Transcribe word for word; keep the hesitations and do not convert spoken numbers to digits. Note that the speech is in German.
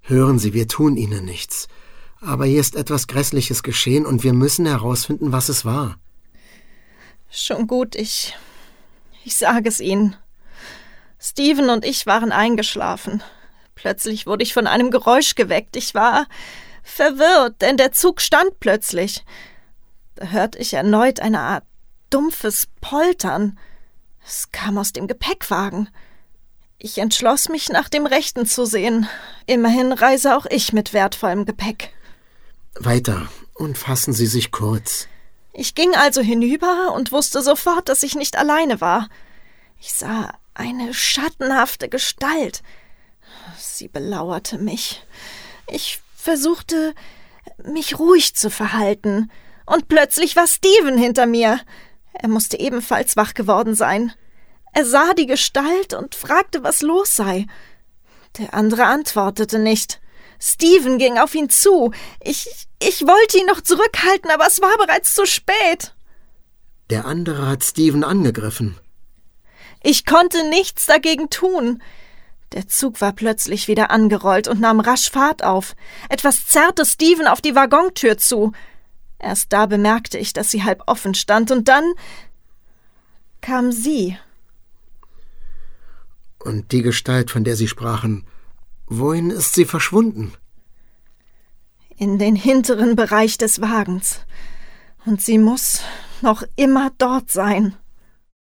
Hören Sie, wir tun Ihnen nichts. Aber hier ist etwas Grässliches geschehen und wir müssen herausfinden, was es war. Schon gut, ich... Ich sage es Ihnen. Steven und ich waren eingeschlafen. Plötzlich wurde ich von einem Geräusch geweckt. Ich war verwirrt, denn der Zug stand plötzlich. Da hörte ich erneut eine Art dumpfes Poltern. Es kam aus dem Gepäckwagen. Ich entschloss mich, nach dem Rechten zu sehen. Immerhin reise auch ich mit wertvollem Gepäck. Weiter und fassen Sie sich kurz. Ich ging also hinüber und wusste sofort, dass ich nicht alleine war. Ich sah eine schattenhafte Gestalt. Sie belauerte mich. Ich versuchte, mich ruhig zu verhalten. Und plötzlich war Steven hinter mir. Er musste ebenfalls wach geworden sein. Er sah die Gestalt und fragte, was los sei. Der andere antwortete nicht. Steven ging auf ihn zu. Ich, ich wollte ihn noch zurückhalten, aber es war bereits zu spät. Der andere hat Steven angegriffen. Ich konnte nichts dagegen tun. Der Zug war plötzlich wieder angerollt und nahm rasch Fahrt auf. Etwas zerrte Steven auf die Waggontür zu. Erst da bemerkte ich, dass sie halb offen stand, und dann kam sie. Und die Gestalt, von der Sie sprachen, wohin ist sie verschwunden? In den hinteren Bereich des Wagens. Und sie muss noch immer dort sein.